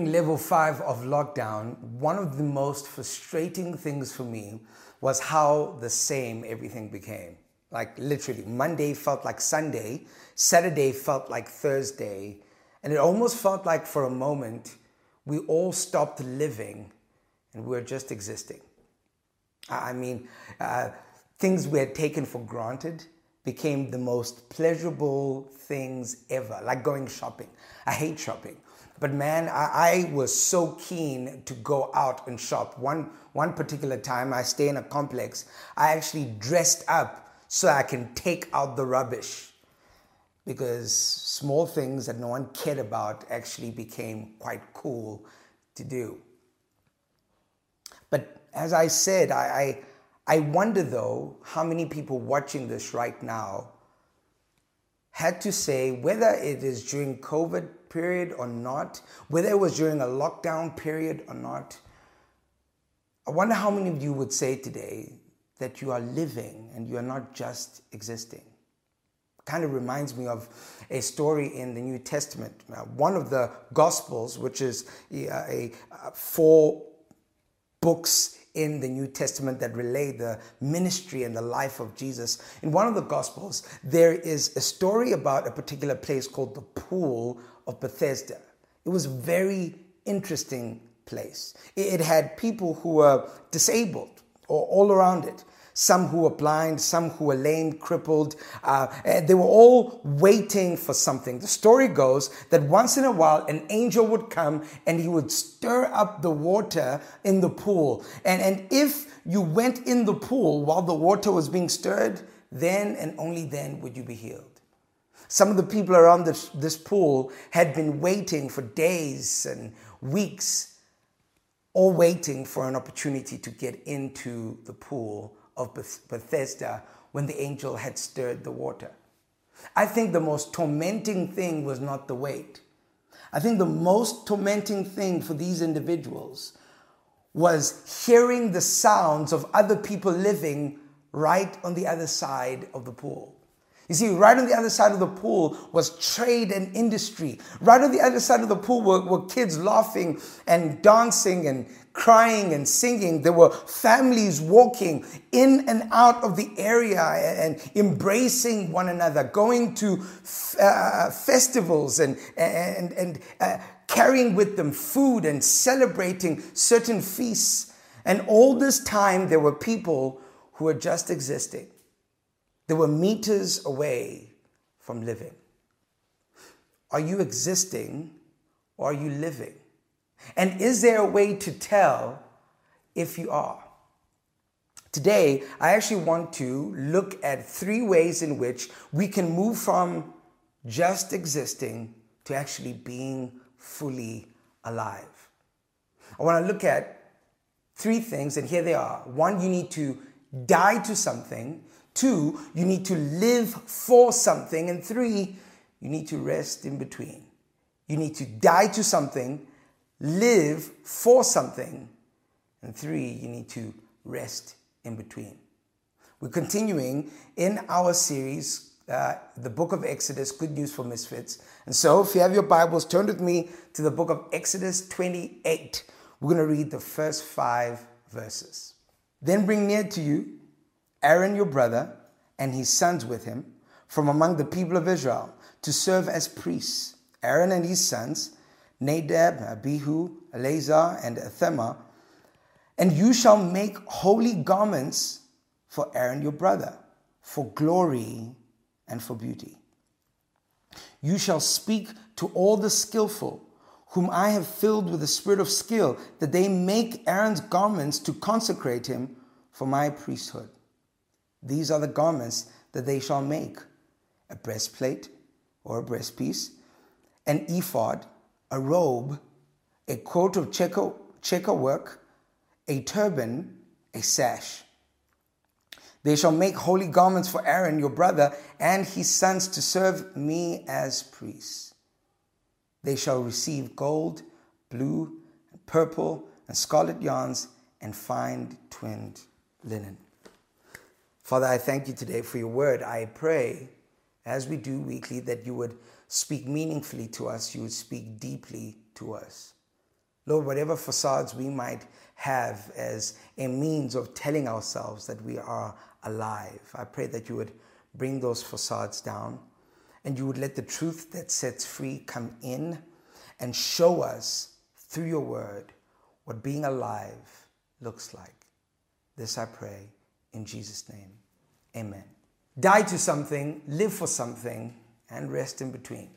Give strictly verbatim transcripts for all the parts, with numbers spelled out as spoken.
during level five of lockdown, one of the most frustrating things for me was how the same everything became. Like literally, Monday felt like Sunday, Saturday felt like Thursday, and it almost felt like for a moment we all stopped living and we were just existing. I mean, uh, things we had taken for granted became the most pleasurable things ever, like going shopping. I hate shopping. But man, I, I was so keen to go out and shop. One, one particular time, I stay in a complex, I actually dressed up so I can take out the rubbish, because small things that no one cared about actually became quite cool to do. But as I said, I, I, I wonder though how many people watching this right now had to say, whether it is during COVID period or not, whether it was during a lockdown period or not, I wonder how many of you would say today that you are living and you are not just existing. Kind of reminds me of a story in the New Testament. Uh, one of the Gospels, which is a, a, a four books in the New Testament that relay the ministry and the life of Jesus. In one of the Gospels, there is a story about a particular place called the Pool of Bethesda. It was a very interesting place. It had people who were disabled or all around it. Some who were blind, some who were lame, crippled. Uh, they were all waiting for something. The story goes that once in a while, an angel would come and he would stir up the water in the pool. And, and if you went in the pool while the water was being stirred, then and only then would you be healed. Some of the people around this, this pool had been waiting for days and weeks, all waiting for an opportunity to get into the pool of Bethesda when the angel had stirred the water. I think the most tormenting thing was not the wait. I think the most tormenting thing for these individuals was hearing the sounds of other people living right on the other side of the pool. You see, right on the other side of the pool was trade and industry. Right on the other side of the pool were, were kids laughing and dancing and crying and singing. There were families walking in and out of the area and embracing one another, going to uh, festivals and, and, and uh, carrying with them food and celebrating certain feasts. And all this time, there were people who were just existing. They were meters away from living. Are you existing or are you living? And is there a way to tell if you are? Today, I actually want to look at three ways in which we can move from just existing to actually being fully alive. I want to look at three things, and here they are. One, you need to die to something. Two, you need to live for something. And three, you need to rest in between. You need to die to something, live for something, and three, you need to rest in between. We're continuing in our series, uh, the book of Exodus, Good News for Misfits. And so if you have your Bibles, turn with me to the book of Exodus twenty-eight. We're going to read the first five verses. Then bring near to you Aaron your brother and his sons with him from among the people of Israel to serve as priests. Aaron and his sons, Nadab, Abihu, Eleazar, and Ithamar. And you shall make holy garments for Aaron your brother, for glory and for beauty. You shall speak to all the skillful, whom I have filled with the spirit of skill, that they make Aaron's garments to consecrate him for my priesthood. These are the garments that they shall make: a breastplate or a breastpiece, an ephod, a robe, a coat of checker, checker work, a turban, a sash. They shall make holy garments for Aaron your brother and his sons to serve me as priests. They shall receive gold, blue, purple, and scarlet yarns, and fine twinned linen. Father, I thank you today for your word. I pray, as we do weekly, that you would speak meaningfully to us. You would speak deeply to us. Lord, whatever facades we might have as a means of telling ourselves that we are alive, I pray that you would bring those facades down and you would let the truth that sets free come in and show us through your word what being alive looks like. This I pray in Jesus' name. Amen. Die to something, live for something, and rest in between.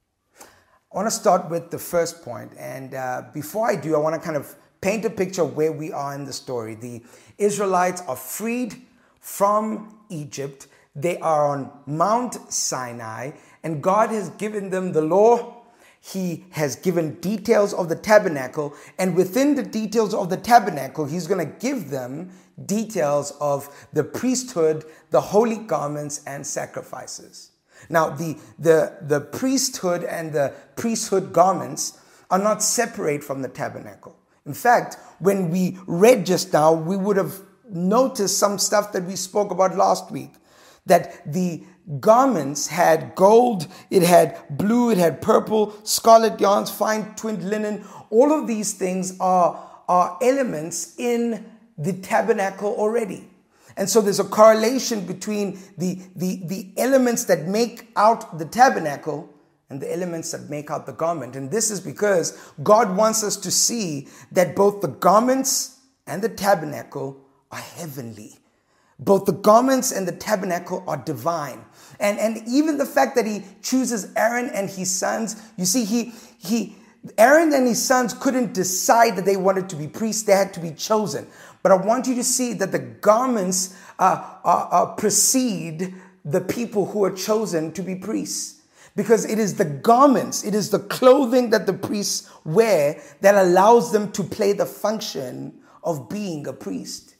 I want to start with the first point, and uh, before I do, I want to kind of paint a picture of where we are in the story. The Israelites are freed from Egypt. They are on Mount Sinai, and God has given them the law. He has given details of the tabernacle, and within the details of the tabernacle, he's going to give them details of the priesthood, the holy garments, and sacrifices. Now, the, the, the priesthood and the priesthood garments are not separate from the tabernacle. In fact, when we read just now, we would have noticed some stuff that we spoke about last week, that the garments had gold, it had blue, it had purple, scarlet yarns, fine twinned linen. All of these things are, are elements in the tabernacle already. And so there's a correlation between the, the, the elements that make out the tabernacle and the elements that make out the garment. And this is because God wants us to see that both the garments and the tabernacle are heavenly. Both the garments and the tabernacle are divine. And, and even the fact that he chooses Aaron and his sons, you see, he, he, Aaron and his sons couldn't decide that they wanted to be priests. They had to be chosen. But I want you to see that the garments uh, uh, uh, precede the people who are chosen to be priests. Because it is the garments, it is the clothing that the priests wear that allows them to play the function of being a priest.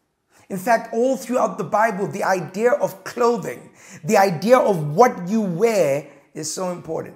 In fact, all throughout the Bible, the idea of clothing, the idea of what you wear is so important.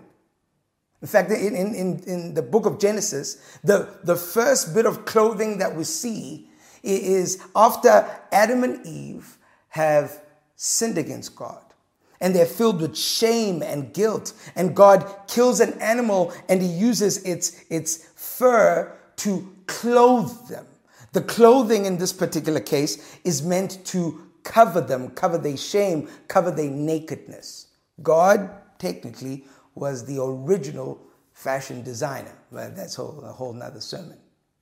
In fact, in, in, in the book of Genesis, the, the first bit of clothing that we see is after Adam and Eve have sinned against God. And they're filled with shame and guilt. And God kills an animal and he uses its, its fur to clothe them. The clothing in this particular case is meant to cover them, cover their shame, cover their nakedness. God, technically, was the original fashion designer. Well, that's a whole, a whole nother sermon.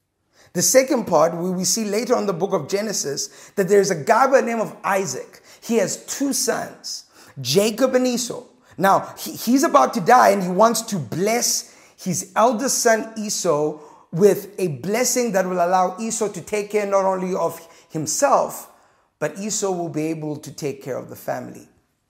The second part, we, we see later on in the book of Genesis, that there's a guy by the name of Isaac. He has two sons, Jacob and Esau. Now, he, he's about to die and he wants to bless his eldest son Esau with a blessing that will allow Esau to take care not only of himself, but Esau will be able to take care of the family.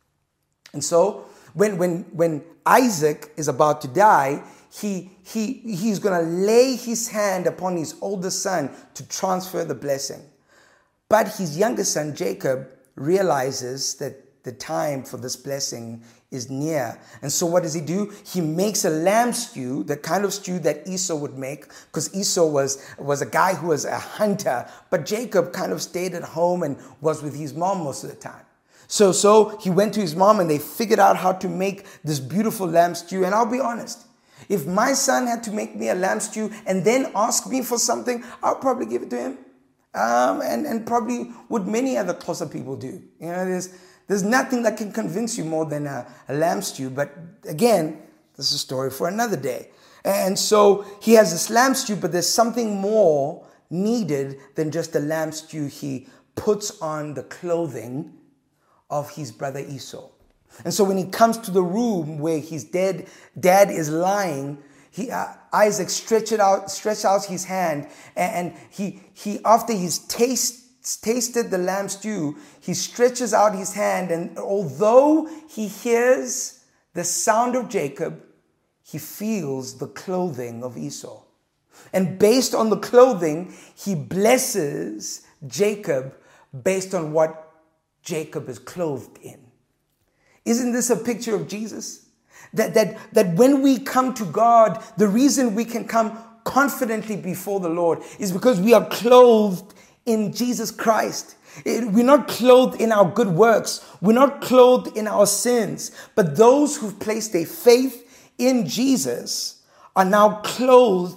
And so when, when, when Isaac is about to die, he, he, he's going to lay his hand upon his oldest son to transfer the blessing. But his youngest son, Jacob, realizes that the time for this blessing is near. And so what does he do? He makes a lamb stew, the kind of stew that Esau would make, because Esau was, was a guy who was a hunter, but Jacob kind of stayed at home and was with his mom most of the time. So, so he went to his mom and they figured out how to make this beautiful lamb stew. And I'll be honest, if my son had to make me a lamb stew and then ask me for something, I'll probably give it to him. Um, and, and probably what many other closer people do. You know, there's, there's nothing that can convince you more than a, a lamb stew. But again, this is a story for another day. And so he has this lamb stew, but there's something more needed than just a lamb stew. He puts on the clothing of his brother Esau. And so when he comes to the room where his dead dad is lying, he, uh, Isaac stretched out, stretched out his hand, and, and he, he, after he's taste, tasted the lamb stew, he stretches out his hand, and although he hears the sound of Jacob, he feels the clothing of Esau. And based on the clothing, he blesses Jacob based on what Jacob is clothed in. Isn't this a picture of Jesus? That, that, that when we come to God, the reason we can come confidently before the Lord is because we are clothed in Jesus Christ. It, we're not clothed in our good works. We're not clothed in our sins. But those who've placed their faith in Jesus are now clothed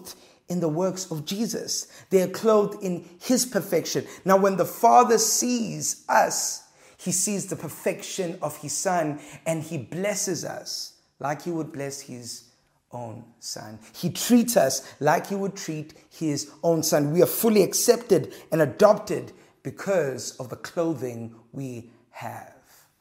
in the works of Jesus. They are clothed in his perfection. Now, when the Father sees us, he sees the perfection of his Son, and he blesses us like he would bless his own Son. He treats us like he would treat his own Son. We are fully accepted and adopted because of the clothing we have.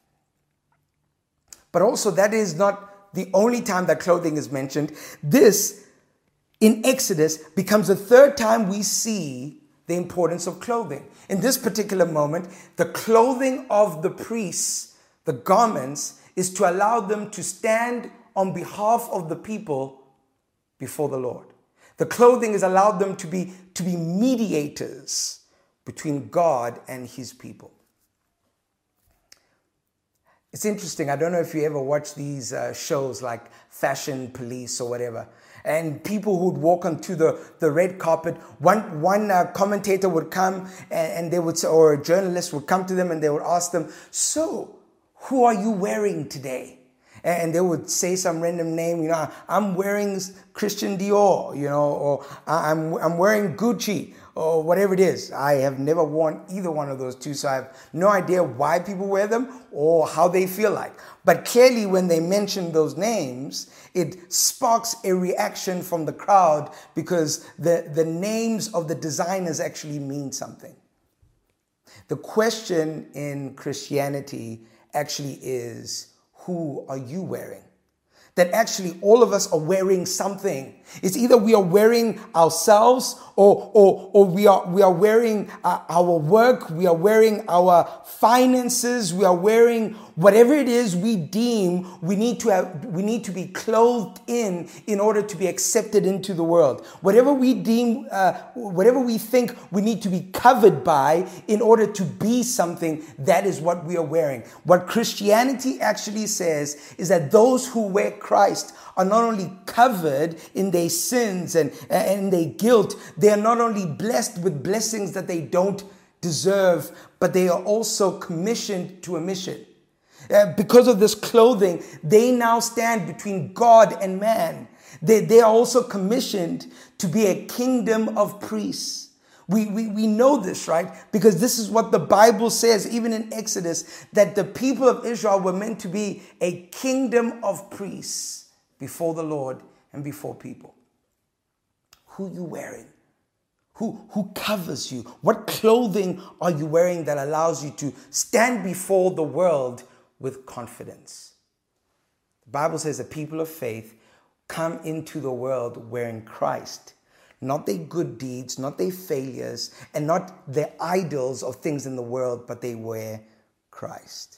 But also, that is not the only time that clothing is mentioned. This, in Exodus, becomes the third time we see the importance of clothing. In this particular moment, the clothing of the priests, the garments, is to allow them to stand on behalf of the people before the Lord. The clothing has allowed them to be, to be mediators between God and his people. It's interesting. I don't know if you ever watch these uh, shows like Fashion Police or whatever. And people who would walk onto the, the red carpet, one one uh, commentator would come and, and they would say, or a journalist would come to them and they would ask them, so who are you wearing today? And they would say some random name, you know, I'm wearing Christian Dior, you know, or I'm I'm wearing Gucci, or whatever it is. I have never worn either one of those two, so I have no idea why people wear them or how they feel like. But clearly when they mention those names, it sparks a reaction from the crowd because the, the names of the designers actually mean something. The question in Christianity actually is, who are you wearing? That actually all of us are wearing something. It's either we are wearing ourselves or, or, or we are, we are wearing uh, our work, we are wearing our finances, we are wearing whatever it is we deem we need to have, we need to be clothed in in order to be accepted into the world. Whatever we deem, uh, whatever we think we need to be covered by in order to be something, that is what we are wearing. What Christianity actually says is that those who wear Christ are not only covered in their sins and, and their guilt, they are not only blessed with blessings that they don't deserve, but they are also commissioned to a mission. Uh, because of this clothing, they now stand between God and man. They, they are also commissioned to be a kingdom of priests. We, we, we know this, right? Because this is what the Bible says, even in Exodus, that the people of Israel were meant to be a kingdom of priests before the Lord and before people. Who are you wearing? Who, who covers you? What clothing are you wearing that allows you to stand before the world with confidence? The Bible says the people of faith come into the world wearing Christ. Not their good deeds, not their failures, and not their idols of things in the world, but they wear Christ.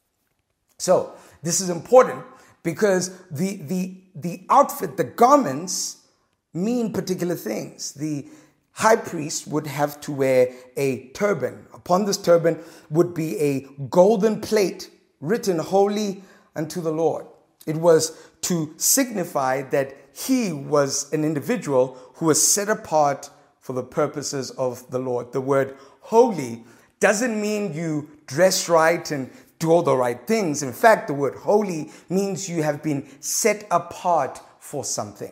So this is important because the, the, the outfit, the garments mean particular things. The high priest would have to wear a turban. Upon this turban would be a golden plate written holy unto the Lord. It was to signify that he was an individual who was set apart for the purposes of the Lord. The word holy doesn't mean you dress right and do all the right things. In fact, the word holy means you have been set apart for something.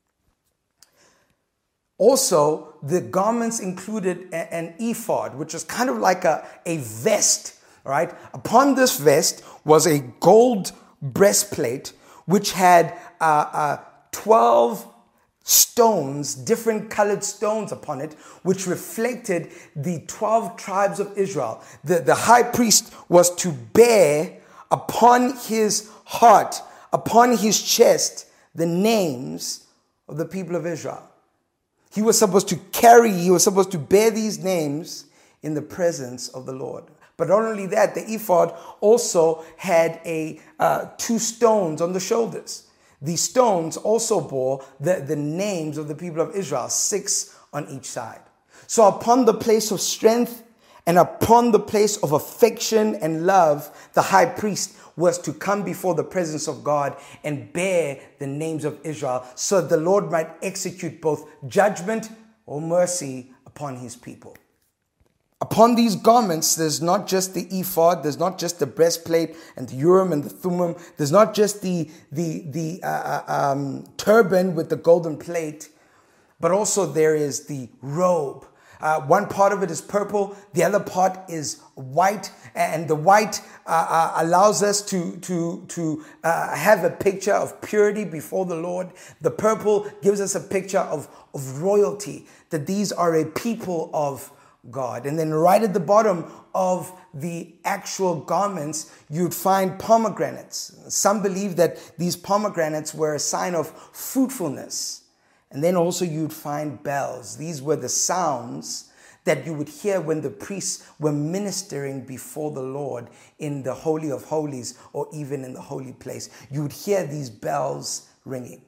Also, the garments included an ephod, which is kind of like a, a vest, right? Upon this vest was a gold breastplate, which had uh, uh, twelve stones, different colored stones upon it, which reflected the twelve tribes of Israel. The, the high priest was to bear upon his heart, upon his chest, the names of the people of Israel. He was supposed to carry, he was supposed to bear these names in the presence of the Lord. But not only that, the ephod also had a uh, two stones on the shoulders. These stones also bore the, the names of the people of Israel, six on each side. So upon the place of strength and upon the place of affection and love, the high priest was to come before the presence of God and bear the names of Israel so that the Lord might execute both judgment or mercy upon his people. Upon these garments, there's not just the ephod, there's not just the breastplate and the Urim and the Thummim, there's not just the, the, the uh, um, turban with the golden plate, but also there is the robe. Uh, one part of it is purple, the other part is white, and the white uh, uh, allows us to, to, to uh, have a picture of purity before the Lord. The purple gives us a picture of, of royalty, that these are a people of God. And then right at the bottom of the actual garments, you'd find pomegranates. Some believe that these pomegranates were a sign of fruitfulness. And then also you'd find bells. These were the sounds that you would hear when the priests were ministering before the Lord in the Holy of Holies or even in the holy place. You would hear these bells ringing.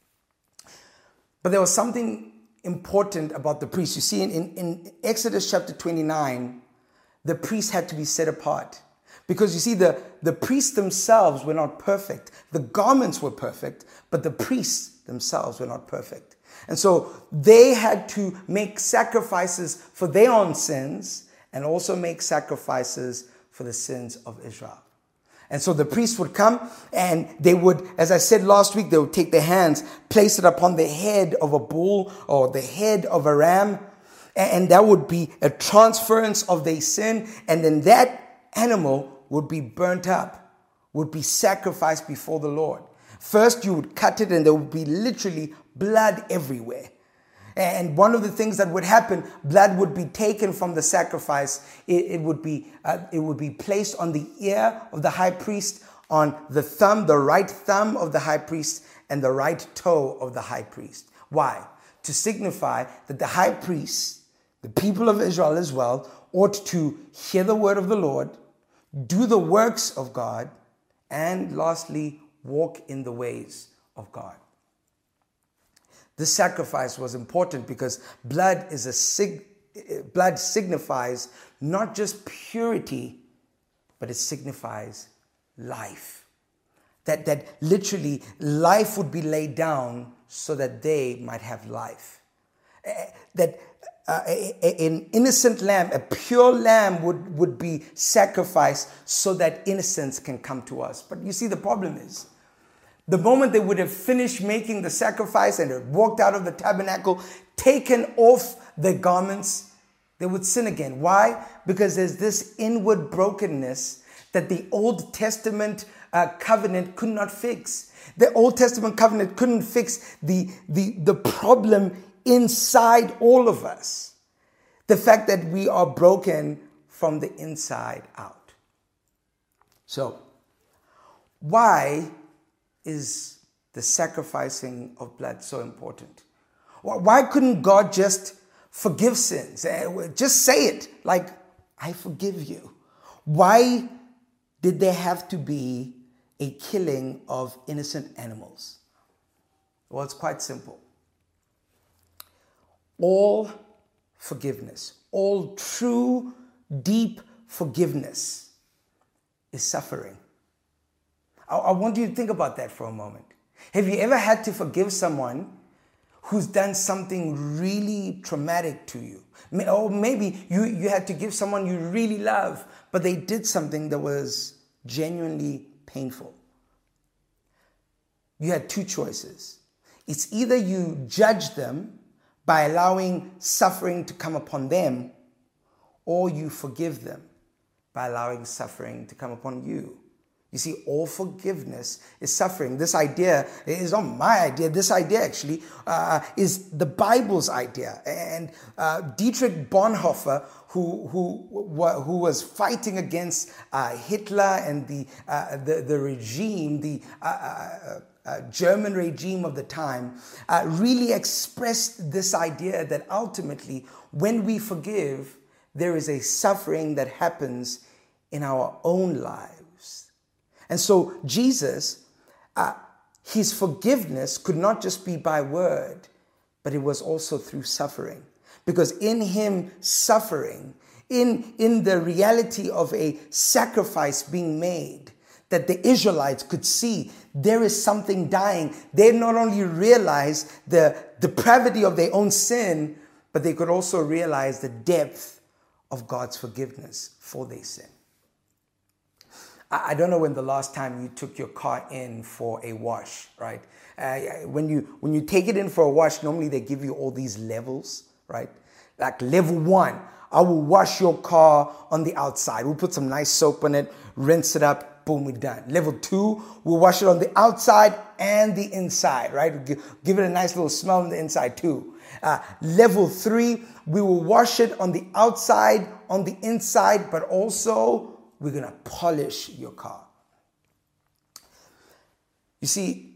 But there was something important about the priests. You see, in, in, in Exodus chapter twenty-nine, the priests had to be set apart. Because you see, the, the priests themselves were not perfect. The garments were perfect, but the priests themselves were not perfect. And so they had to make sacrifices for their own sins and also make sacrifices for the sins of Israel. And so the priests would come and they would, as I said last week, they would take their hands, place it upon the head of a bull or the head of a ram, and that would be a transference of their sin. And then that animal would be burnt up, would be sacrificed before the Lord. First, you would cut it and there would be literally blood everywhere. And one of the things that would happen, blood would be taken from the sacrifice. It, it would be uh, it would be placed on the ear of the high priest, on the thumb, the right thumb of the high priest, and the right toe of the high priest. Why? To signify that the high priest, the people of Israel as well, ought to hear the word of the Lord, do the works of God, and lastly, walk in the ways of God. This sacrifice was important because blood is a sig- blood signifies not just purity, but it signifies life. That, that literally life would be laid down so that they might have life. That uh, an innocent lamb, a pure lamb would, would be sacrificed so that innocence can come to us. But you see, the problem is, the moment they would have finished making the sacrifice and had walked out of the tabernacle, taken off their garments, they would sin again. Why? Because there's this inward brokenness that the Old Testament uh, covenant could not fix. The Old Testament covenant couldn't fix the, the, the problem inside all of us. The fact that we are broken from the inside out. So, why is the sacrificing of blood so important? Why couldn't God just forgive sins? Just say it, like, I forgive you. Why did there have to be a killing of innocent animals? Well, it's quite simple. All forgiveness, all true, deep forgiveness is suffering. I want you to think about that for a moment. Have you ever had to forgive someone who's done something really traumatic to you? Or maybe you, you had to give someone you really love, but they did something that was genuinely painful. You had two choices. It's either you judge them by allowing suffering to come upon them, or you forgive them by allowing suffering to come upon you. You see, all forgiveness is suffering. This idea is not my idea. This idea actually uh, is the Bible's idea. And uh, Dietrich Bonhoeffer, who who who was fighting against uh, Hitler and the uh, the, the regime, the uh, uh, uh, German regime of the time, uh, really expressed this idea that ultimately, when we forgive, there is a suffering that happens in our own lives. And so Jesus, uh, his forgiveness could not just be by word, but it was also through suffering. Because in him suffering, in, in the reality of a sacrifice being made, that the Israelites could see there is something dying. They not only realized the depravity of their own sin, but they could also realize the depth of God's forgiveness for their sin. I don't know when the last time you took your car in for a wash, right? Uh, when you when you take it in for a wash, normally they give you all these levels, right? Like level one, I will wash your car on the outside. We'll put some nice soap on it, rinse it up, boom, we're done. Level two, we'll wash it on the outside and the inside, right? Give, give it a nice little smell on the inside too. Uh, level three, we will wash it on the outside, on the inside, but also we're going to polish your car. You see,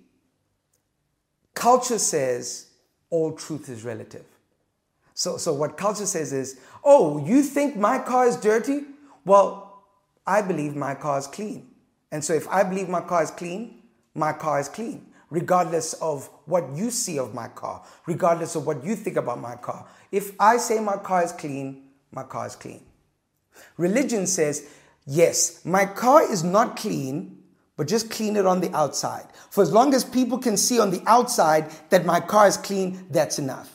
culture says all truth is relative. So, so what culture says is, oh, you think my car is dirty? Well, I believe my car is clean. And so if I believe my car is clean, my car is clean, regardless of what you see of my car, regardless of what you think about my car. If I say my car is clean, my car is clean. Religion says, yes, my car is not clean, but just clean it on the outside. For as long as people can see on the outside that my car is clean, that's enough.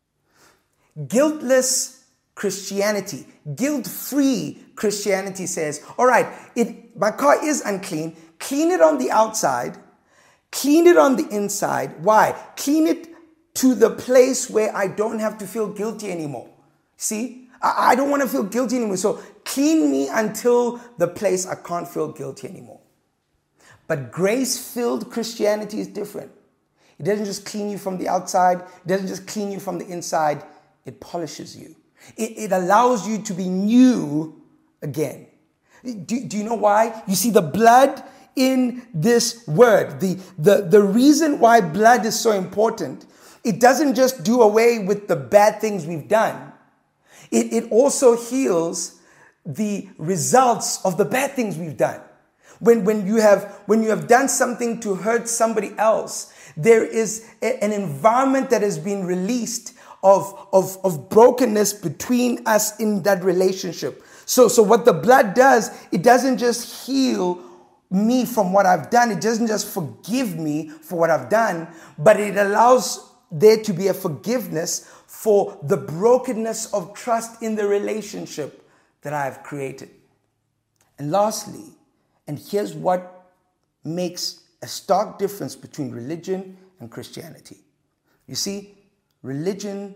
Guiltless Christianity, guilt-free Christianity says, all right, it, my car is unclean, clean it on the outside, clean it on the inside. Why? Clean it to the place where I don't have to feel guilty anymore. See? I, I don't want to feel guilty anymore. So clean me until the place I can't feel guilty anymore. But grace-filled Christianity is different. It doesn't just clean you from the outside. It doesn't just clean you from the inside. It polishes you. It, it allows you to be new again. Do, do you know why? You see, the blood in this word, the, the, the reason why blood is so important, it doesn't just do away with the bad things we've done. It, it also heals the results of the bad things we've done. When, when, you have, when you have done something to hurt somebody else, there is a, an environment that has been released of, of, of brokenness between us in that relationship. So, so what the blood does, it doesn't just heal me from what I've done. It doesn't just forgive me for what I've done, but it allows there to be a forgiveness for the brokenness of trust in the relationship that I have created. And lastly, and here's what makes a stark difference between religion and Christianity. You see, religion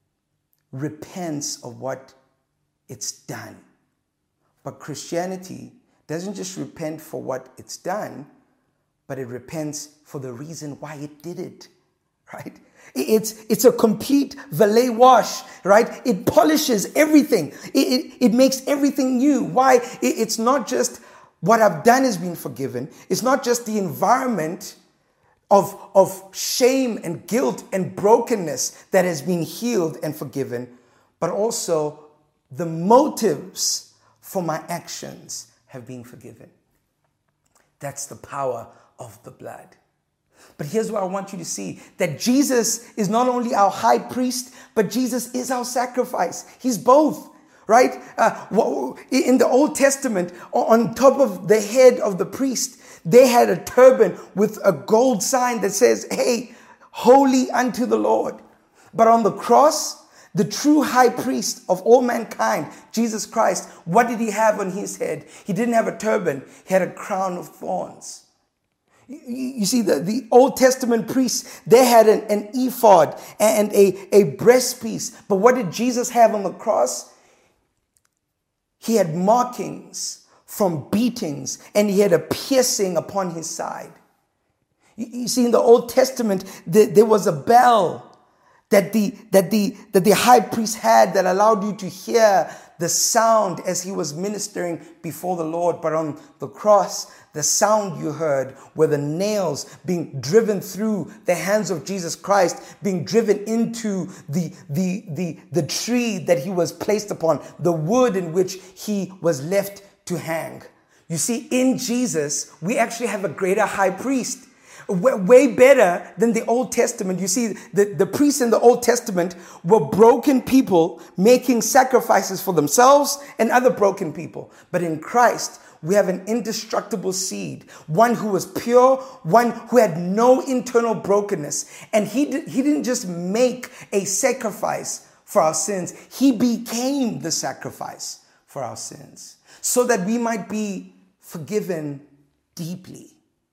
repents of what it's done. But Christianity doesn't just repent for what it's done, but it repents for the reason why it did it, right? It's, it's a complete valet wash, right? It polishes everything. It, it, it makes everything new. Why? It, it's not just what I've done has been forgiven. It's not just the environment of, of shame and guilt and brokenness that has been healed and forgiven, but also the motives for my actions have been forgiven. That's the power of the blood. But here's what I want you to see, that Jesus is not only our high priest, but Jesus is our sacrifice. He's both. Right? Uh, in the Old Testament, on top of the head of the priest, they had a turban with a gold sign that says, hey, holy unto the Lord. But on the cross, the true high priest of all mankind, Jesus Christ, what did he have on his head? He didn't have a turban. He had a crown of thorns. You see, the, the Old Testament priests, they had an, an ephod and a, a breastpiece. But what did Jesus have on the cross? He had markings from beatings, and he had a piercing upon his side. You see, in the Old Testament, there was a bell that the, that the, that the high priest had that allowed you to hear the sound as he was ministering before the Lord. But on the cross, the sound you heard were the nails being driven through the hands of Jesus Christ, being driven into the, the, the, the tree that he was placed upon, the wood in which he was left to hang. You see, in Jesus, we actually have a greater high priest. Way better than the Old Testament. You see, the, the priests in the Old Testament were broken people making sacrifices for themselves and other broken people. But in Christ, we have an indestructible seed, one who was pure, one who had no internal brokenness. And he, did, he didn't just make a sacrifice for our sins. He became the sacrifice for our sins so that we might be forgiven deeply.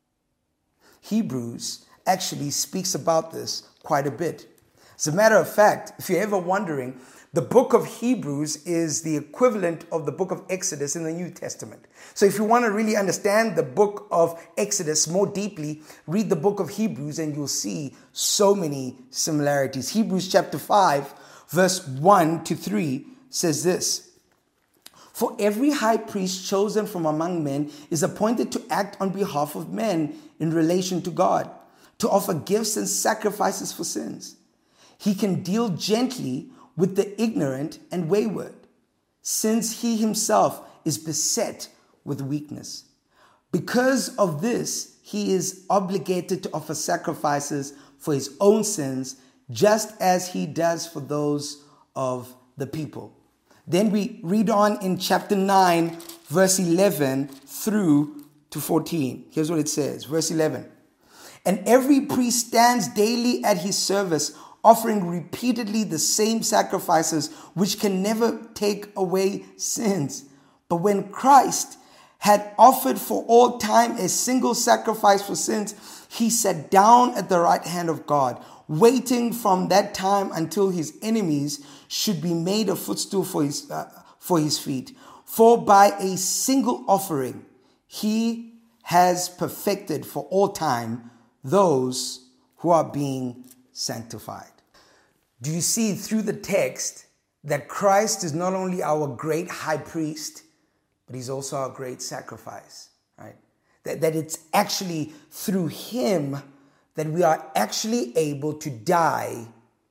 Hebrews actually speaks about this quite a bit. As a matter of fact, if you're ever wondering, the book of Hebrews is the equivalent of the book of Exodus in the New Testament. So if you want to really understand the book of Exodus more deeply, read the book of Hebrews and you'll see so many similarities. Hebrews chapter five, verse one to three says this: "For every high priest chosen from among men is appointed to act on behalf of men in relation to God, to offer gifts and sacrifices for sins. He can deal gently with the ignorant and wayward, since he himself is beset with weakness. Because of this, he is obligated to offer sacrifices for his own sins, just as he does for those of the people." Then we read on in chapter nine, verse eleven through to fourteen. Here's what it says, verse eleven. "And every priest stands daily at his service, offering repeatedly the same sacrifices, which can never take away sins. But when Christ had offered for all time a single sacrifice for sins, he sat down at the right hand of God, waiting from that time until his enemies should be made a footstool for his, uh, for his feet. For by a single offering, he has perfected for all time those who are being sanctified." Do you see through the text that Christ is not only our great high priest, but he's also our great sacrifice, right? That, that it's actually through him that we are actually able to die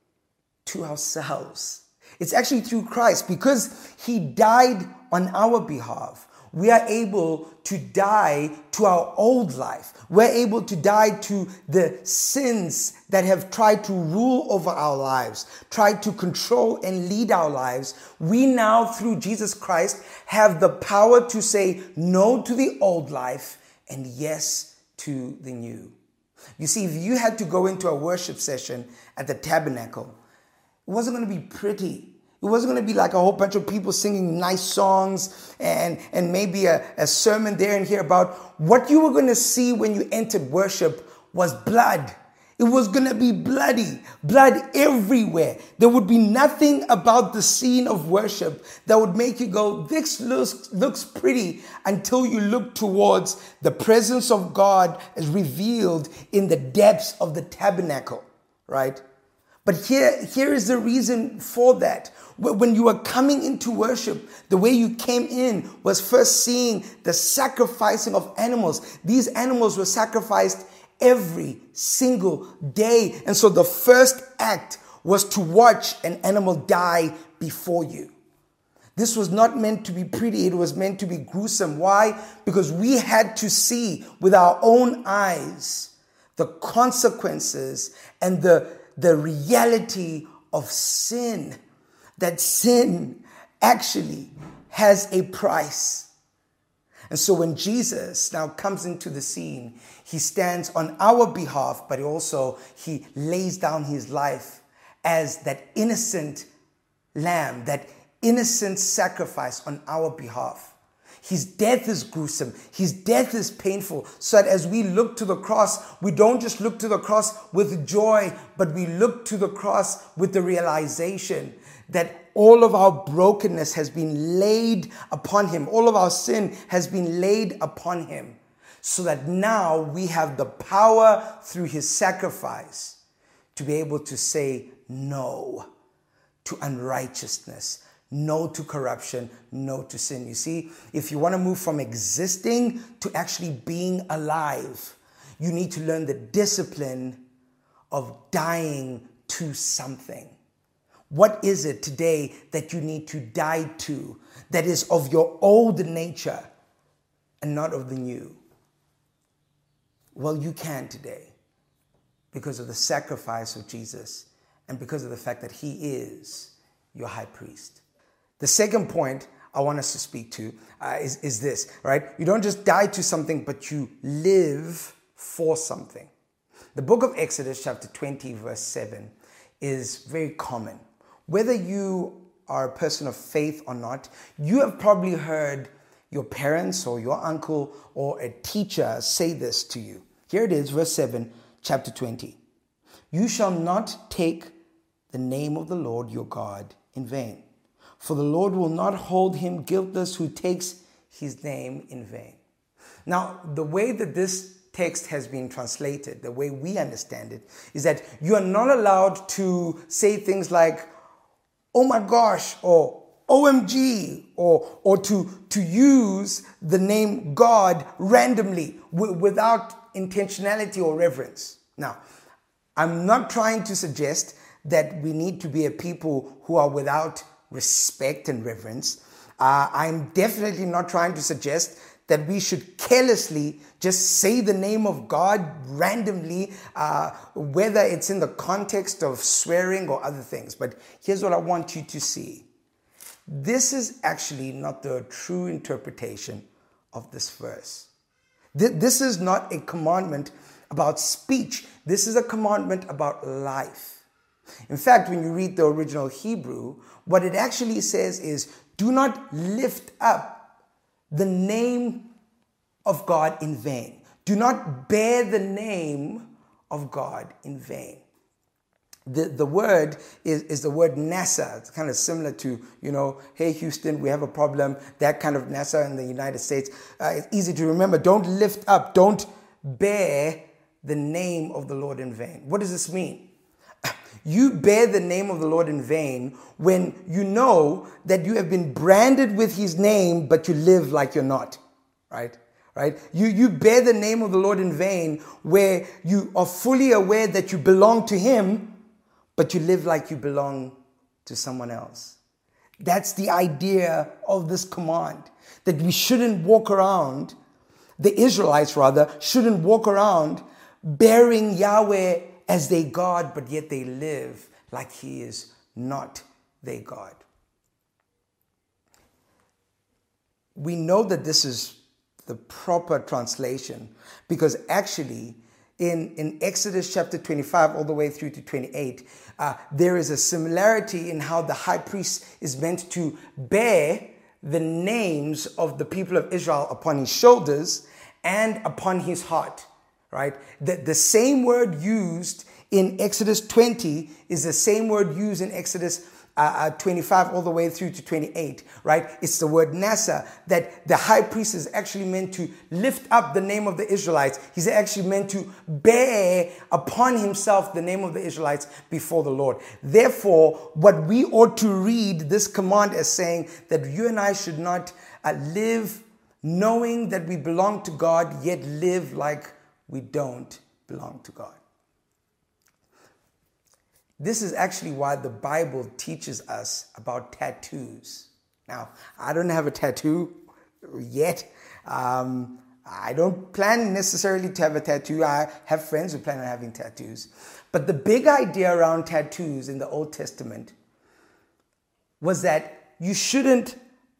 to ourselves. It's actually through Christ. Because he died on our behalf, we are able to die to our old life. We're able to die to the sins that have tried to rule over our lives, tried to control and lead our lives. We now, through Jesus Christ, have the power to say no to the old life and yes to the new. You see, if you had to go into a worship session at the tabernacle, it wasn't going to be pretty. It wasn't going to be like a whole bunch of people singing nice songs and, and maybe a, a sermon there and here about what you were going to see when you entered worship was blood. It was going to be bloody, blood everywhere. There would be nothing about the scene of worship that would make you go, this looks, looks pretty, until you look towards the presence of God as revealed in the depths of the tabernacle, right? But here, here is the reason for that. When you were coming into worship, the way you came in was first seeing the sacrificing of animals. These animals were sacrificed every single day. And so the first act was to watch an animal die before you. This was not meant to be pretty. It was meant to be gruesome. Why? Because we had to see with our own eyes the consequences and the, the reality of sin. That sin actually has a price. And so when Jesus now comes into the scene, he stands on our behalf, but also he lays down his life as that innocent lamb, that innocent sacrifice on our behalf. His death is gruesome. His death is painful. So that as we look to the cross, we don't just look to the cross with joy, but we look to the cross with the realization that all of our brokenness has been laid upon him. All of our sin has been laid upon him. So that now we have the power through his sacrifice to be able to say no to unrighteousness, no to corruption, no to sin. You see, if you want to move from existing to actually being alive, you need to learn the discipline of dying to something. What is it today that you need to die to that is of your old nature and not of the new? Well, you can today because of the sacrifice of Jesus and because of the fact that he is your high priest. The second point I want us to speak to uh, is, is this, right? You don't just die to something, but you live for something. The book of Exodus chapter twenty, verse seven is very common. Whether you are a person of faith or not, you have probably heard your parents or your uncle or a teacher say this to you. Here it is, verse seven, chapter twenty. You shall not take the name of the Lord your God in vain, for the Lord will not hold him guiltless who takes his name in vain. Now, the way that this text has been translated, the way we understand it, is that you are not allowed to say things like, oh my gosh, or O M G, or, or to, to use the name God randomly w- without intentionality or reverence. Now, I'm not trying to suggest that we need to be a people who are without respect and reverence. Uh, I'm definitely not trying to suggest that we should carelessly just say the name of God randomly, uh, whether it's in the context of swearing or other things. But here's what I want you to see. This is actually not the true interpretation of this verse. This is not a commandment about speech. This is a commandment about life. In fact, when you read the original Hebrew, what it actually says is, do not lift up the name of God in vain. Do not bear the name of God in vain. The, the word is, is the word NASA. It's kind of similar to, you know, hey, Houston, we have a problem. That kind of NASA in the United States. Uh, it's easy to remember. Don't lift up. Don't bear the name of the Lord in vain. What does this mean? You bear the name of the Lord in vain when you know that you have been branded with his name, but you live like you're not, right? Right? You, you bear the name of the Lord in vain where you are fully aware that you belong to him, but you live like you belong to someone else. That's the idea of this command, that we shouldn't walk around, the Israelites rather, shouldn't walk around bearing Yahweh as their God, but yet they live like he is not their God. We know that this is the proper translation because actually in, in Exodus chapter twenty-five all the way through to twenty-eight, uh, there is a similarity in how the high priest is meant to bear the names of the people of Israel upon his shoulders and upon his heart. Right? The, the same word used in Exodus twenty is the same word used in Exodus uh, twenty-five all the way through to twenty-eight, right? It's the word Nasa, that the high priest is actually meant to lift up the name of the Israelites. He's actually meant to bear upon himself the name of the Israelites before the Lord. Therefore, what we ought to read this command as saying that you and I should not uh, live knowing that we belong to God, yet live like we don't belong to God. This is actually why the Bible teaches us about tattoos. Now, I don't have a tattoo yet. Um, I don't plan necessarily to have a tattoo. I have friends who plan on having tattoos. But the big idea around tattoos in the Old Testament was that you shouldn't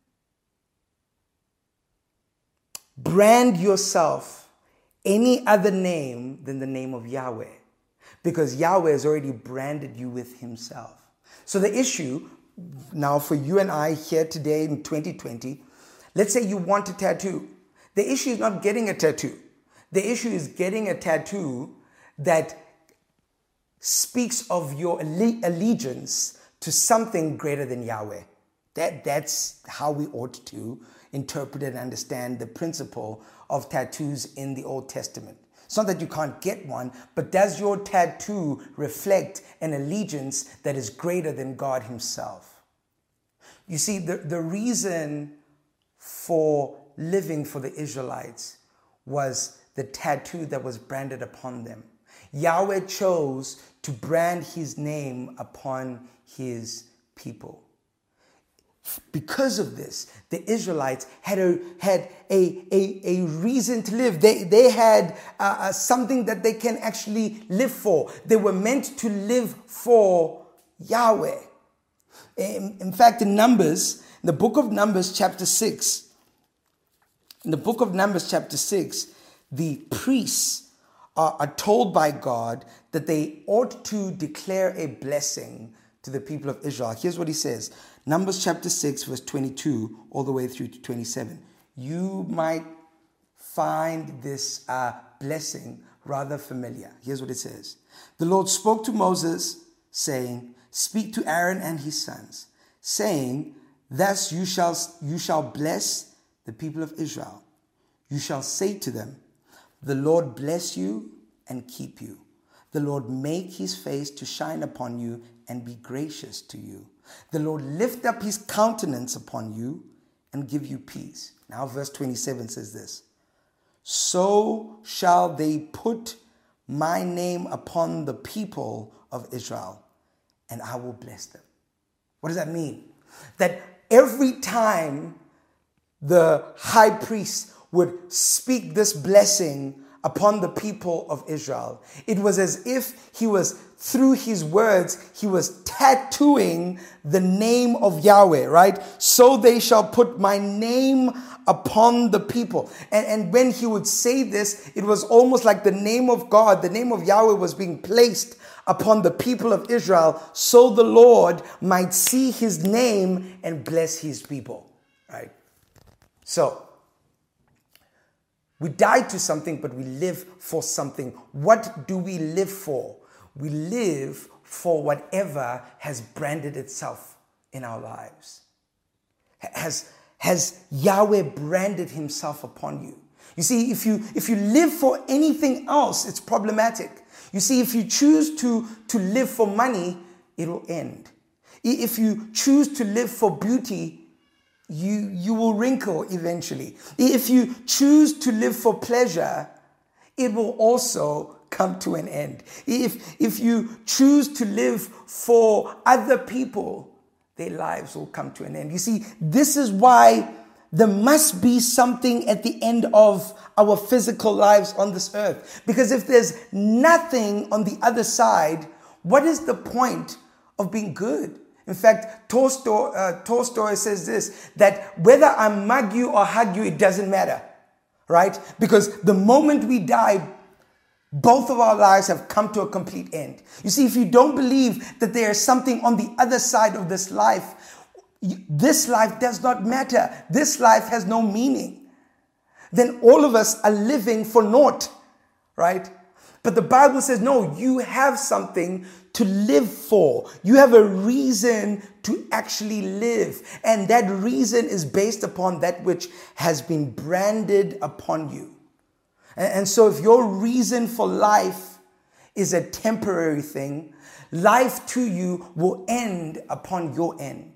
brand yourself any other name than the name of Yahweh, because Yahweh has already branded you with himself. So the issue now for you and I here today in twenty twenty, let's say you want a tattoo. The issue is not getting a tattoo. The issue is getting a tattoo that speaks of your allegiance to something greater than Yahweh. That, that's how we ought to interpret and understand the principle of tattoos in the Old Testament. It's not that you can't get one, but does your tattoo reflect an allegiance that is greater than God himself? You see, the, the reason for living for the Israelites was the tattoo that was branded upon them. Yahweh chose to brand his name upon his people. Because of this, the Israelites had a had a, a, a reason to live. They, they had uh, uh, something that they can actually live for. They were meant to live for Yahweh. In, in fact, in Numbers, in the book of Numbers chapter six, in the book of Numbers chapter six, the priests are, are told by God that they ought to declare a blessing to the people of Israel. Here's what he says. Numbers chapter six, verse twenty-two, all the way through to twenty-seven. you might find this uh, blessing rather familiar. Here's what it says. The Lord spoke to Moses, saying, speak to Aaron and his sons, saying, thus you shall, you shall bless the people of Israel. You shall say to them, the Lord bless you and keep you. The Lord make his face to shine upon you and be gracious to you. The Lord lift up his countenance upon you and give you peace. Now verse twenty-seven says this. So shall they put my name upon the people of Israel, and I will bless them. What does that mean? That every time the high priest would speak this blessing upon the people of Israel, it was as if he was, through his words, he was tattooing the name of Yahweh, right? So they shall put my name upon the people. And, and when he would say this, it was almost like the name of God, the name of Yahweh was being placed upon the people of Israel, so the Lord might see his name and bless his people, right? So, we die to something, but we live for something. What do we live for? We live for whatever has branded itself in our lives. Has, has Yahweh branded himself upon you? You see, if you, if you live for anything else, it's problematic. You see, if you choose to, to live for money, it will end. If you choose to live for beauty, you, you will wrinkle eventually. If you choose to live for pleasure, it will also come to an end. If, if you choose to live for other people, their lives will come to an end. You see, this is why there must be something at the end of our physical lives on this earth. Because if there's nothing on the other side, what is the point of being good? In fact, Tolstoy, uh, Tolstoy says this, that whether I mug you or hug you, it doesn't matter, right? Because the moment we die, both of our lives have come to a complete end. You see, if you don't believe that there is something on the other side of this life, this life does not matter. This life has no meaning. Then all of us are living for naught, right? But the Bible says, no, you have something to live for. You have a reason to actually live. And that reason is based upon that which has been branded upon you. And so if your reason for life is a temporary thing, life to you will end upon your end.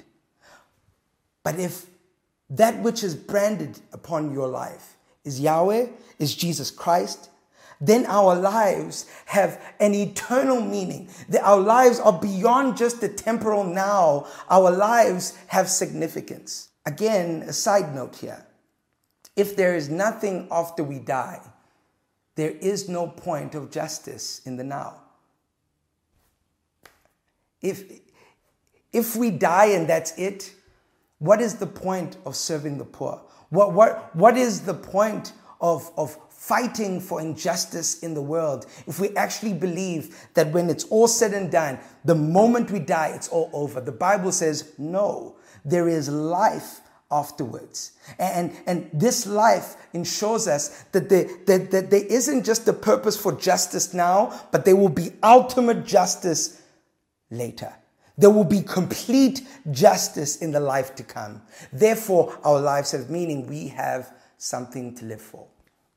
But if that which is branded upon your life is Yahweh, is Jesus Christ, then our lives have an eternal meaning. That our lives are beyond just the temporal now. Our lives have significance. Again, a side note here. If there is nothing after we die, there is no point of justice in the now. If, if we die and that's it, what is the point of serving the poor? What, what, what is the point of, of fighting for injustice in the world if we actually believe that when it's all said and done, the moment we die, it's all over? The Bible says, no, there is life afterwards. And, and this life ensures us that there, that, that there isn't just a purpose for justice now, but there will be ultimate justice later. There will be complete justice in the life to come. Therefore, our lives have meaning. We have something to live for.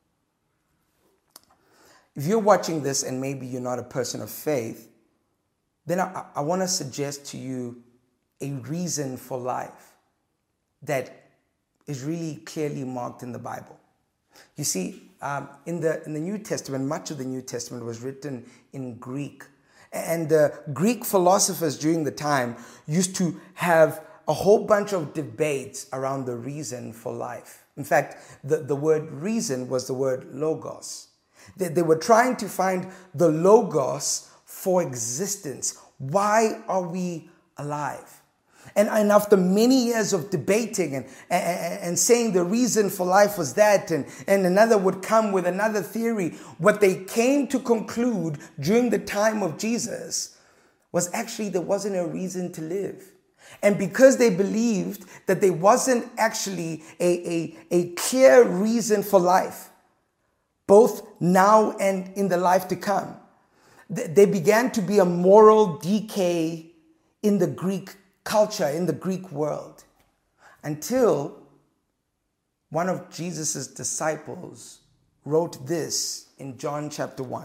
If you're watching this and maybe you're not a person of faith, then I, I want to suggest to you a reason for life that is really clearly marked in the Bible. You see, um, in the in the New Testament, much of the New Testament was written in Greek. And the Greek philosophers during the time used to have a whole bunch of debates around the reason for life. In fact, the, the word reason was the word logos. They, they were trying to find the logos for existence. Why are we alive? And, and after many years of debating and, and, and saying the reason for life was that, and, and another would come with another theory, what they came to conclude during the time of Jesus was actually there wasn't a reason to live. And because they believed that there wasn't actually a, a, a clear reason for life, both now and in the life to come, there began to be a moral decay in the Greek culture, in the Greek world, until one of Jesus' disciples wrote this in John chapter one.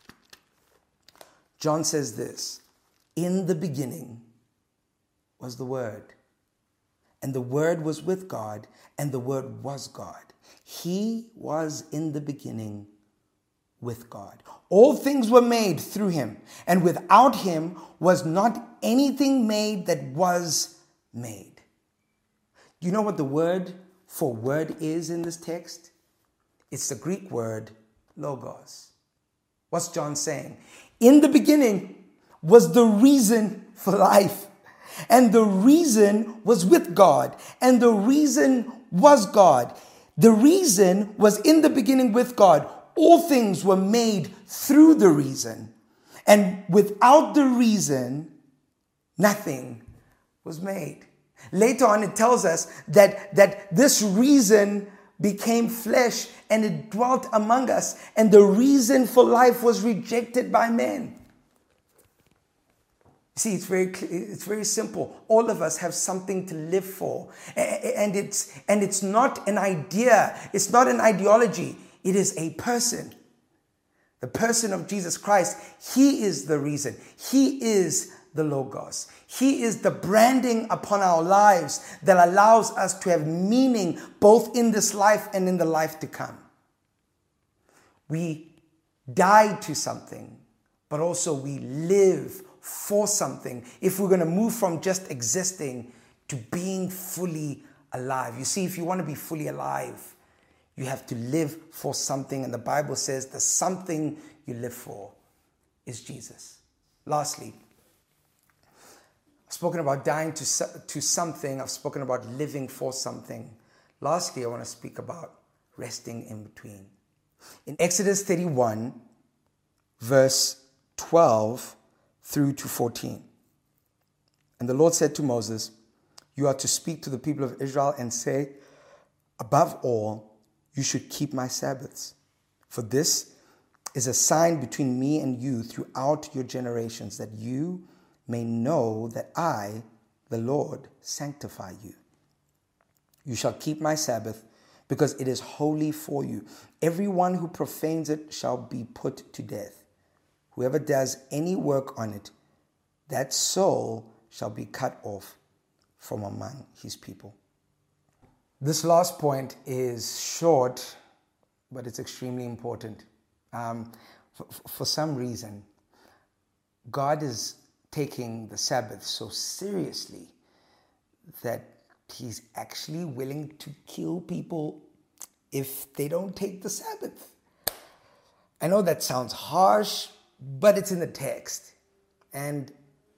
John says this, "In the beginning was the Word, and the Word was with God, and the Word was God. He was in the beginning with God. All things were made through him, and without him was not anything made that was made." Do you know what the word for word is in this text? It's the Greek word logos. What's John saying? In the beginning was the reason for life, and the reason was with God, and the reason was God. The reason was in the beginning with God. All things were made through the reason, and without the reason, nothing was made. Later on, it tells us that, that this reason became flesh and it dwelt among us, and the reason for life was rejected by men. See, it's very, it's very simple. All of us have something to live for, and it's, and it's not an idea. It's not an ideology. It is a person. The person of Jesus Christ. He is the reason. He is the Logos. He is the branding upon our lives that allows us to have meaning both in this life and in the life to come. We die to something, but also we live for something if we're going to move from just existing to being fully alive. You see, if you want to be fully alive, you have to live for something. And the Bible says the something you live for is Jesus. Lastly, I've spoken about dying to, to something. I've spoken about living for something. Lastly, I want to speak about resting in between. In Exodus thirty-one, verse twelve through to fourteen. And the Lord said to Moses, "You are to speak to the people of Israel and say, above all, you should keep my Sabbaths. For this is a sign between me and you throughout your generations, that you may know that I, the Lord, sanctify you. You shall keep my Sabbath, because it is holy for you. Everyone who profanes it shall be put to death. Whoever does any work on it, that soul shall be cut off from among his people." This last point is short, but it's extremely important. Um, for, for some reason, God is taking the Sabbath so seriously that he's actually willing to kill people if they don't take the Sabbath. I know that sounds harsh, but it's in the text. And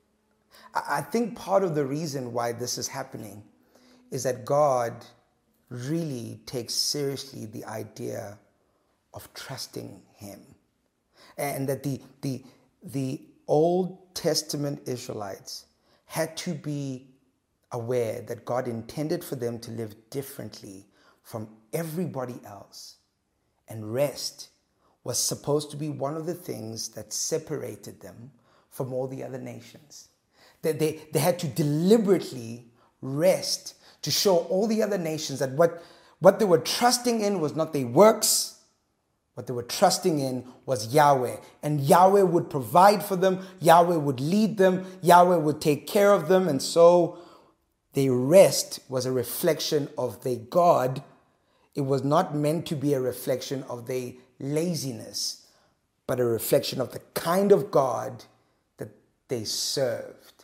I think part of the reason why this is happening is that God really takes seriously the idea of trusting him. And that the, the, the Old Testament Israelites had to be aware that God intended for them to live differently from everybody else. And rest was supposed to be one of the things that separated them from all the other nations. That they, they had to deliberately rest to show all the other nations that what, what they were trusting in was not their works. What they were trusting in was Yahweh. And Yahweh would provide for them. Yahweh would lead them. Yahweh would take care of them. And so their rest was a reflection of their God. It was not meant to be a reflection of their laziness, but a reflection of the kind of God that they served.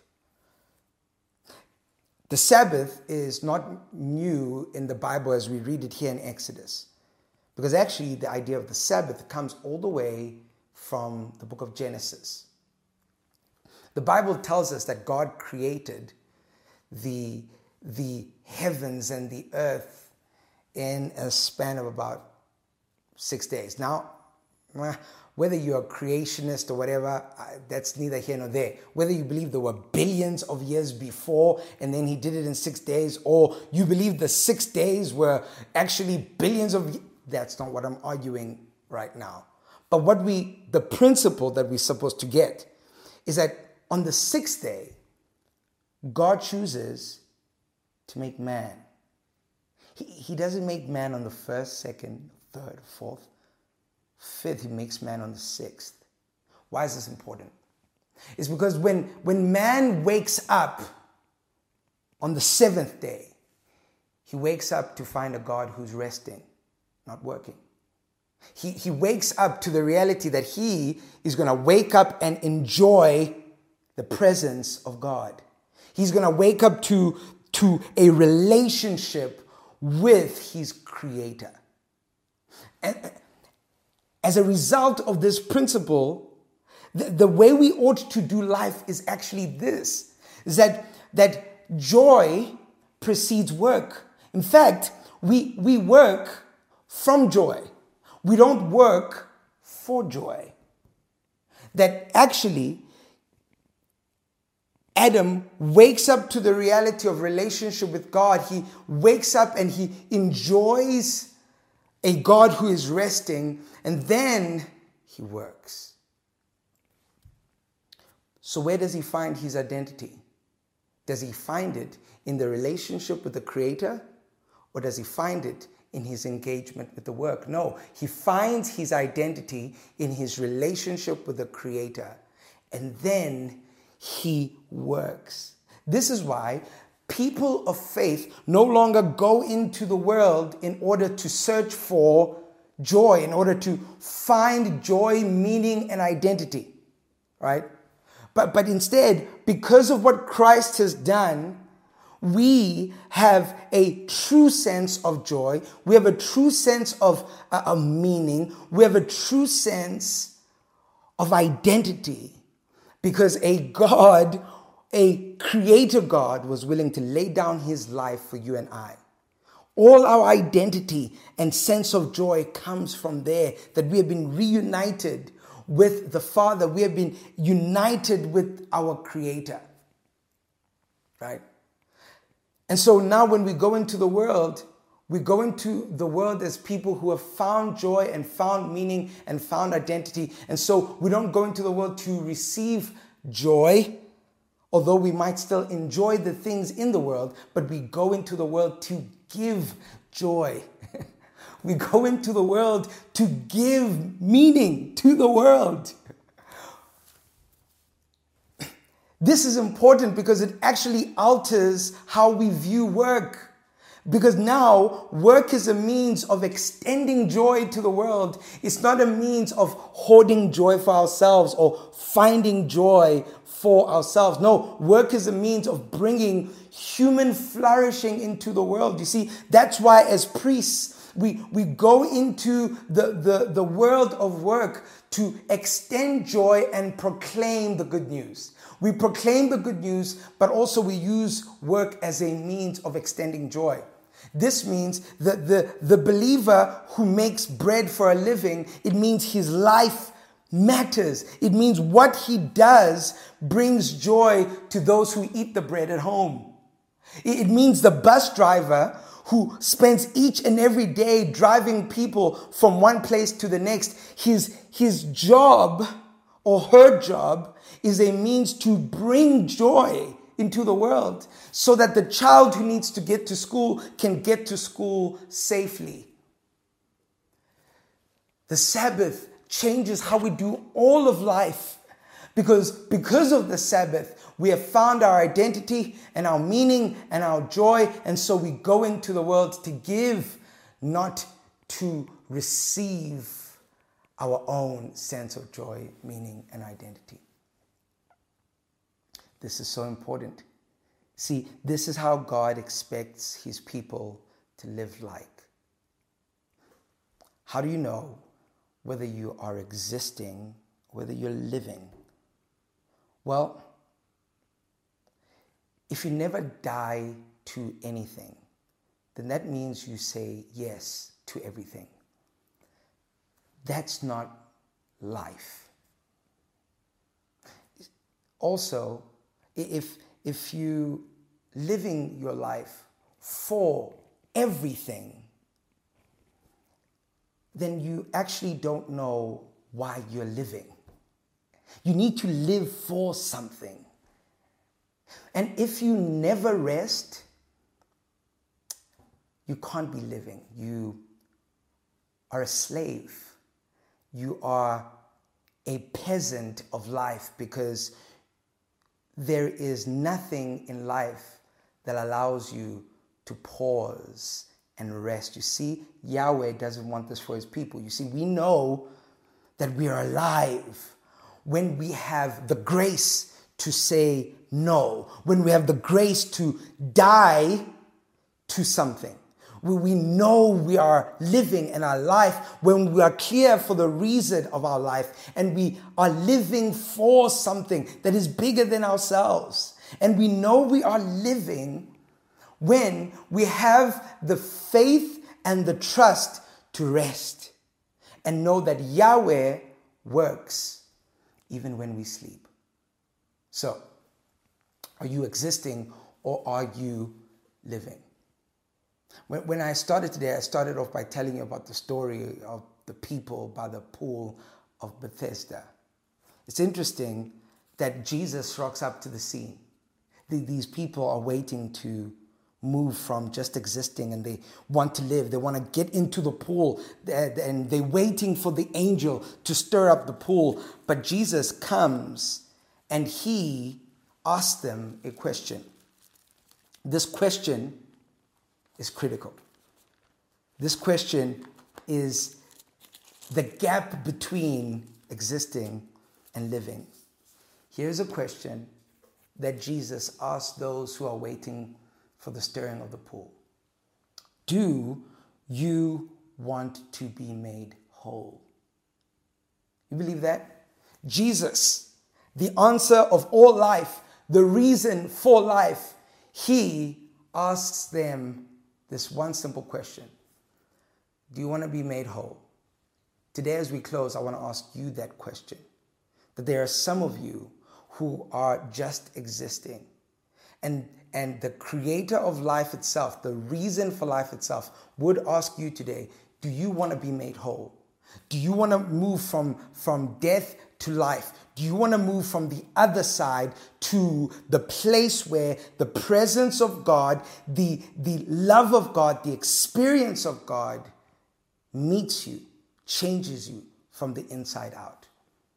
The Sabbath is not new in the Bible as we read it here in Exodus, because actually the idea of the Sabbath comes all the way from the book of Genesis. The Bible tells us that God created the, the heavens and the earth in a span of about six days. Now, Whether you're a creationist or whatever, that's neither here nor there. Whether you believe there were billions of years before and then he did it in six days, or you believe the six days were actually billions of years, that's not what I'm arguing right now. But what we, the principle that we're supposed to get is that on the sixth day, God chooses to make man. He, he doesn't make man on the first, second, third, fourth, fifth. He makes man on the sixth. Why is this important? It's because when, when man wakes up on the seventh day, he wakes up to find a God who's resting, not working. He, he wakes up to the reality that he is going to wake up and enjoy the presence of God. He's going to wake up to, to a relationship with his Creator. And as a result of this principle, the, the way we ought to do life is actually this, is that, that joy precedes work. In fact, we, we work from joy. We don't work for joy. That actually, Adam wakes up to the reality of relationship with God. He wakes up and he enjoys a God who is resting, and then he works. So where does he find his identity? Does he find it in the relationship with the Creator, or does he find it in his engagement with the work? No, he finds his identity in his relationship with the Creator, and then he works. This is why people of faith no longer go into the world in order to search for joy, in order to find joy, meaning, and identity, right? But, but instead, because of what Christ has done, we have a true sense of joy. We have a true sense of, uh, of meaning. We have a true sense of identity, because a God, a creator God, was willing to lay down his life for you and I. All our identity and sense of joy comes from there, that we have been reunited with the Father. We have been united with our Creator, right? And so now when we go into the world, we go into the world as people who have found joy and found meaning and found identity. And so we don't go into the world to receive joy, although we might still enjoy the things in the world, but we go into the world to give joy. We go into the world to give meaning to the world. This is important because it actually alters how we view work. Because now work is a means of extending joy to the world. It's not a means of hoarding joy for ourselves or finding joy for ourselves. No, work is a means of bringing human flourishing into the world. You see, that's why as priests, we, we go into the, the, the world of work to extend joy and proclaim the good news. We proclaim the good news, but also we use work as a means of extending joy. This means that the, the believer who makes bread for a living, it means his life matters. It means what he does brings joy to those who eat the bread at home. It means the bus driver who spends each and every day driving people from one place to the next, his, his job or her job is a means to bring joy into the world so that the child who needs to get to school can get to school safely. The Sabbath changes how we do all of life, because because of the Sabbath, we have found our identity and our meaning and our joy, and so we go into the world to give, not to receive our own sense of joy, meaning, and identity. This is so important. See, this is how God expects his people to live like. How do you know whether you are existing, whether you're living? Well, if you never die to anything, then that means you say yes to everything. That's not life. Also, if, if you living your life for everything, then you actually don't know why you're living. You need to live for something. And if you never rest, you can't be living. You are a slave. You are a peasant of life, because there is nothing in life that allows you to pause and rest. You see, Yahweh doesn't want this for his people. You see, we know that we are alive when we have the grace to say no, when we have the grace to die to something. We know we are living in our life when we are clear for the reason of our life, and we are living for something that is bigger than ourselves. And we know we are living when we have the faith and the trust to rest and know that Yahweh works even when we sleep. So, are you existing or are you living? When, when I started today, I started off by telling you about the story of the people by the pool of Bethesda. It's interesting that Jesus rocks up to the scene. The, these people are waiting to move from just existing, and they want to live. They want to get into the pool, and they're waiting for the angel to stir up the pool. But Jesus comes and he asks them a question. This question is critical. This question is the gap between existing and living. Here's a question that Jesus asked those who are waiting for the stirring of the pool. Do you want to be made whole? You believe that? Jesus, the answer of all life, the reason for life, he asks them this one simple question. Do you want to be made whole? Today as we close, I want to ask you that question. That there are some of you who are just existing. And, and the creator of life itself, the reason for life itself, would ask you today, do you want to be made whole? Do you want to move from, from death to life? Do you want to move from the other side to the place where the presence of God, the, the love of God, the experience of God meets you, changes you from the inside out?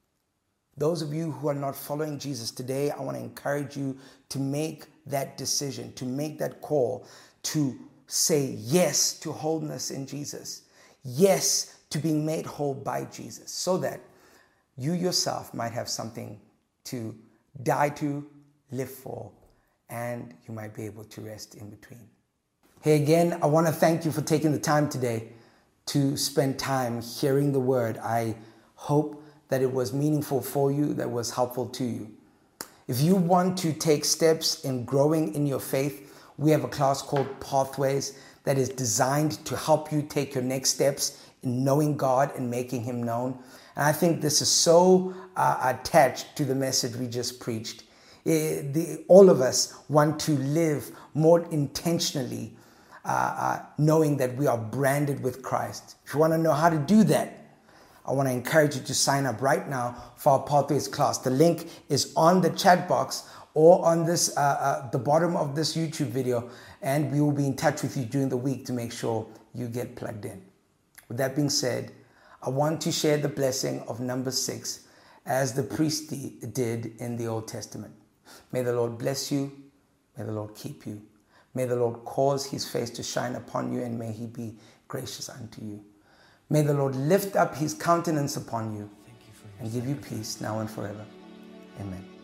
Those of you who are not following Jesus today, I want to encourage you to make that decision, to make that call, to say yes to wholeness in Jesus. Yes to being made whole by Jesus, so that you yourself might have something to die to, live for, and you might be able to rest in between. Hey, again, I want to thank you for taking the time today to spend time hearing the word. I hope that it was meaningful for you, that was helpful to you. If you want to take steps in growing in your faith, we have a class called Pathways that is designed to help you take your next steps in knowing God and making him known. And I think this is so uh, attached to the message we just preached. It, the, all of us want to live more intentionally, uh, uh, knowing that we are branded with Christ. If you want to know how to do that, I want to encourage you to sign up right now for our Pathways class. The link is on the chat box or on this uh, uh, the bottom of this YouTube video, and we will be in touch with you during the week to make sure you get plugged in. With that being said, I want to share the blessing of number six as the priest did in the Old Testament. May the Lord bless you. May the Lord keep you. May the Lord cause his face to shine upon you, and may he be gracious unto you. May the Lord lift up his countenance upon you and give you peace now and forever. Amen.